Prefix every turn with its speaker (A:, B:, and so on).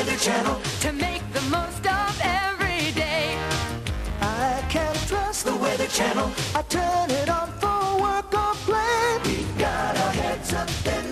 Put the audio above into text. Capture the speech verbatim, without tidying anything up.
A: Weather Channel
B: to make the most of every day.
A: I can't trust the Weather Channel. I turn it on for work or play. We've got our heads up in